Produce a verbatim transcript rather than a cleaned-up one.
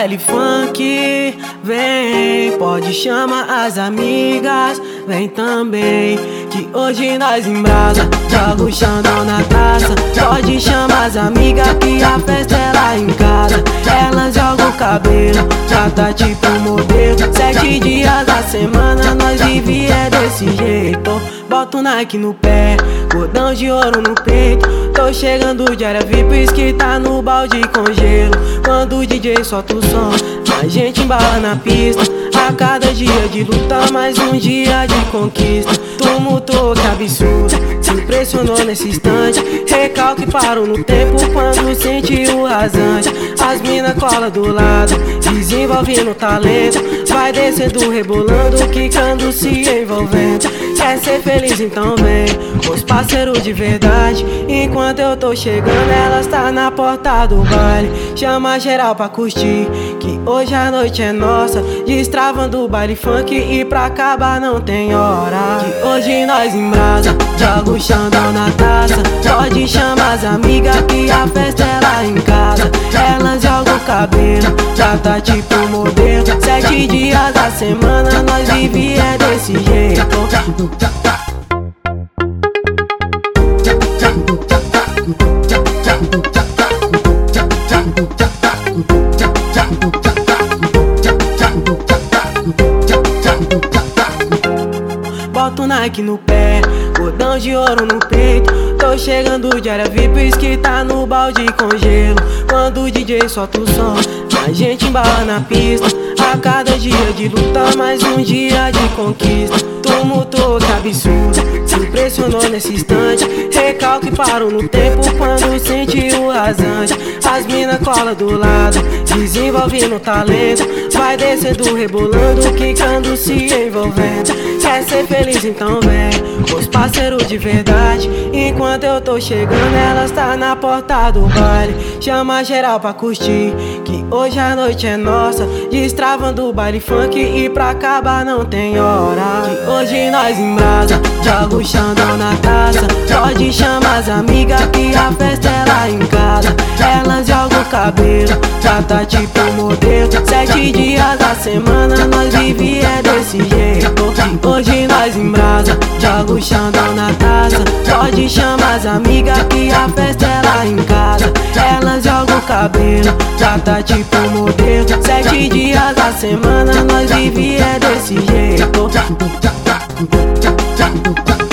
baile funk, vem, pode chamar as amigas, vem também, que hoje nós embrasa, joga o Xandão na taça. Pode chamar as amigas que a festa é lá em casa. Elas jogam o cabelo, já tá tipo modelo. Sete dias da semana nós vive é desse jeito. Bota o Nike no pé, cordão de ouro no peito. Tô chegando de área V I P, que tá no balde com gelo. Quando o D J solta o som, a gente embala na pista. A cada dia de luta, mais um dia de conquista. Tumultuou, que absurdo, se impressionou nesse instante. Recalque parou no tempo quando sentiu o rasante. As mina cola do lado, desenvolvendo talento. Vai descendo, rebolando, quicando, se envolvendo. Quer ser feliz, então vem, os parceiros de verdade. Enquanto eu tô chegando, elas tá na porta do baile. Chama geral pra curtir, que hoje a noite é nossa. Destravando o baile funk e pra acabar não tem hora. Que hoje nós embrasa, joga o Xandão na taça. Pode chamar as amigas que a festa é lá em casa. Elas jogam o cabelo, já tá tipo modelo. Sete dias da semana nós vive é desse jeito. Bota o Nike no pé, cordão de ouro no peito. Tô chegando de área V I P, que tá no balde com gelo. Quando o D J solta o som, a gente embala na pista. A cada dia de luta, mais um dia de conquista. Tumultuou, que absurdo, se impressionou nesse instante. Recalque parou no tempo quando sentiu o rasante. As mina cola do lado, desenvolvendo talento. Vai descendo, rebolando, quicando, se envolvendo. Quer ser feliz, então vem, os parceiros de verdade. Enquanto eu tô chegando, elas tá na porta do baile. Chama geral pra curtir, que hoje a noite é nossa. Destravando o baile funk e pra acabar não tem hora. Que hoje nós embrasa, joga o Xandão na taça. Pode chamar as amigas que a festa é lá em casa. Elas jogam o cabelo, já tá tipo modelo. Sete dias da semana nós vive é desse jeito. Que hoje nós embrasa, joga o Xandão na taça. Pode chamar as amigas que a festa é lá em casa. Elas jogam o cabelo, já tá tipo modelo. Sete dias da semana nós vive é desse jeito.